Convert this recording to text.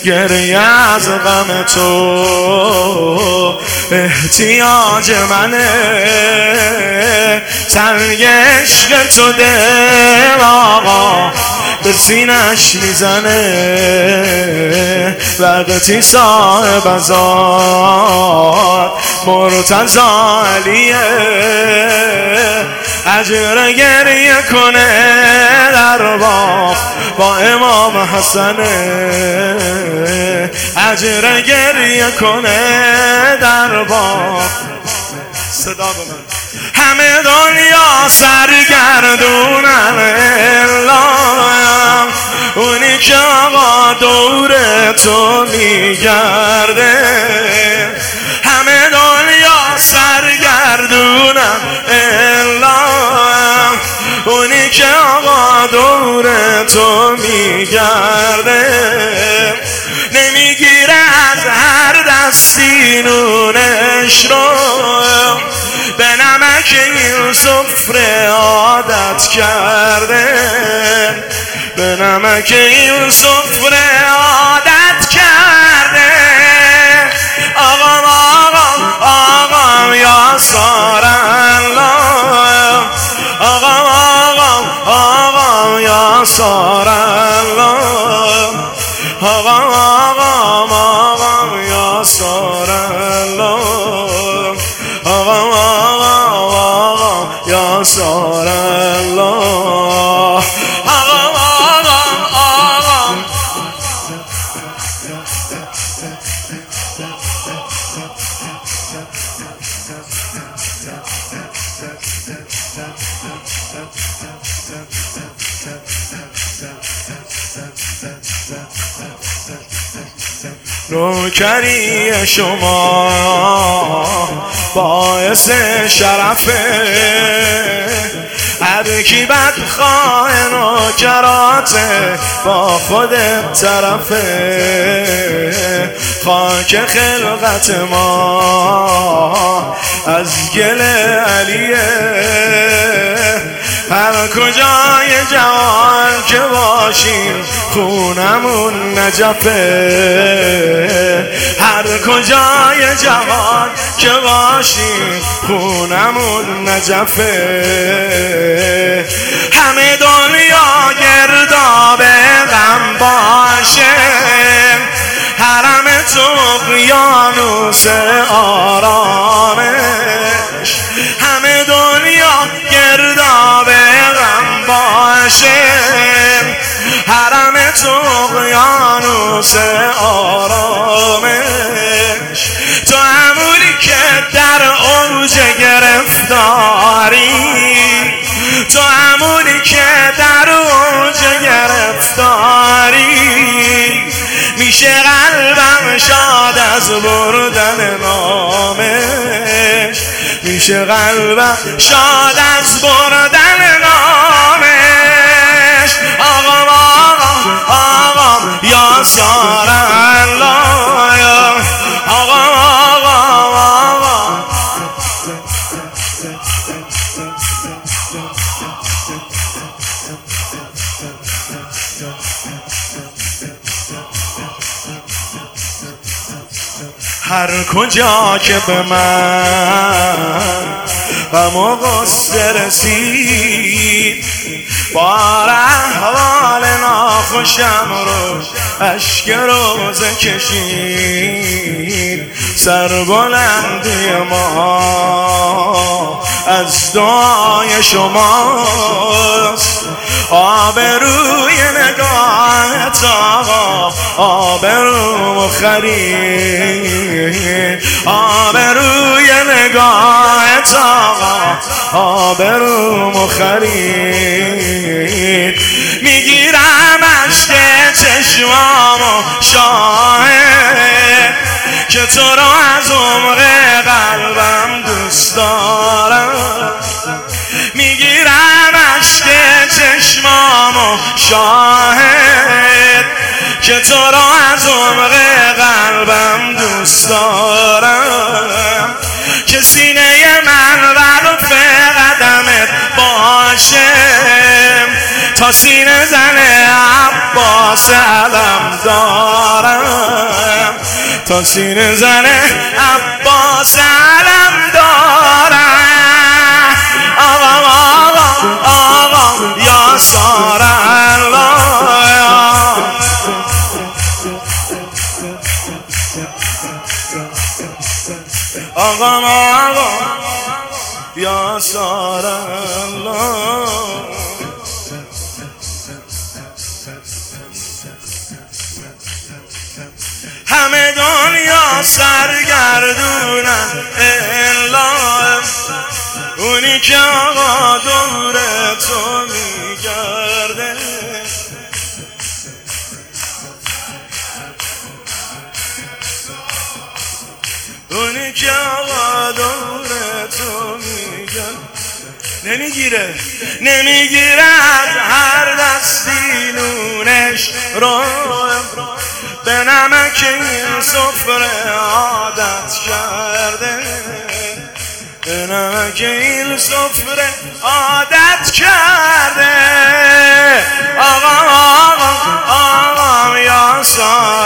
گریه از غم تو احتیاج منه، تنگ عشق تو دل آقا به سینش میزنه، وقتی صاحب ازاد مرتضا علیه اجر گریه کنه در باغ با امام حسنه، اجر گریه کنه در باغ. صدا به من. همه دنیا سرگردونن الا اونی که آقا دور تو میگرده، همه دنیا سرگردونن الا اونی که آقا دور تو میگرده، نمیگیره از هر دستی نونش رو، به نمک این سفره عادت کرده، به نمک این سفره عادت کرده. آقام آقام آقام یا سارالله، آقام آقام آقام یا سارالله، آقام آقام آقام یا سارالله، آقام آقام آقام یا سارالله، آقام آقام آقام. نوکری شما باعث شرفه، هر کی بدخواه نوکراته با خودت طرفه، خاک خلقت ما از گل علیه، هر کجای جهان که باشیم خونمون نجفه، هر کجای جهان که باشیم خونمون نجفه، همه دنیا گرداب غم باشه، حرم اقیانوس آرامش، همه دنیا گرداب غم باشه، حرم اقیانوس آرامش، تو همونی که در اوج گرفتاری، تو همونی که در اوج گرفتاری، میشه قلبم شاد از بردن نامش، میشه قلبم شاد از بردن نامش. آقام آقام آقام یا سارالله، آقام آقام آقام. هر کجا که به من غم و غصه رسید، بار احوال ناخوشم رو اشک روزه کشید، سربلندی ما از دعای شماست، آبروی نگاهت آقا آبروم خرید، آبروی نگاهت آقا آبروم خرید، میگیرم اشک چشمامو شاهد که تو رو از عمق قلبم دوست دارم، میگیرم اشک چشمامو شاهد که تو رو از عمق قلبم دوست دارم، که سینه من وقف قدمت باشه تا سینه زن عباس علم دارم، تا سینه زن عباس علم دارم. آقا آقا آقا یا سار الله، آقا آقا یا سار الله. همه دنیا سرگردونن الا اونی که آقا دور تو میگرده. اونی که آقا دور تو میگرده. نمیگیرد هر دستی نونش رو، به نمک این سفره عادت کرده، به نمک این سفره عادت کرده. آقا آقا آقا یا سار